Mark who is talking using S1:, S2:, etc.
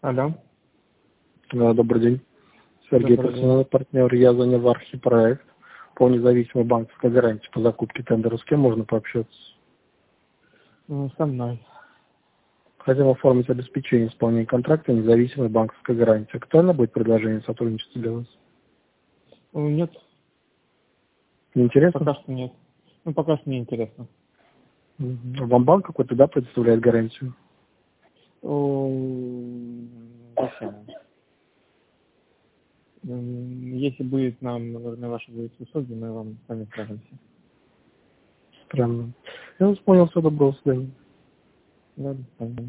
S1: Алло.
S2: Да, добрый день. Сергей,
S1: Добрый день.
S2: профессиональный партнер. Я занял архипроект по независимой банковской гарантии по закупке тендера. С кем можно пообщаться?
S1: Со мной.
S2: Хотим оформить обеспечение исполнения контракта независимой банковской гарантии. Актуально будет предложение сотрудничества для вас?
S1: Нет,
S2: Не интересно?
S1: пока что нет. Пока что не интересно.
S2: Вам банк какой-то, да, предоставляет гарантию?
S1: Зачем? Если будет нам нужны ваши будут услуги, мы вам сами справимся.
S2: Странно. Я вас понял, все, доброго свидания.
S1: Да, до свидания.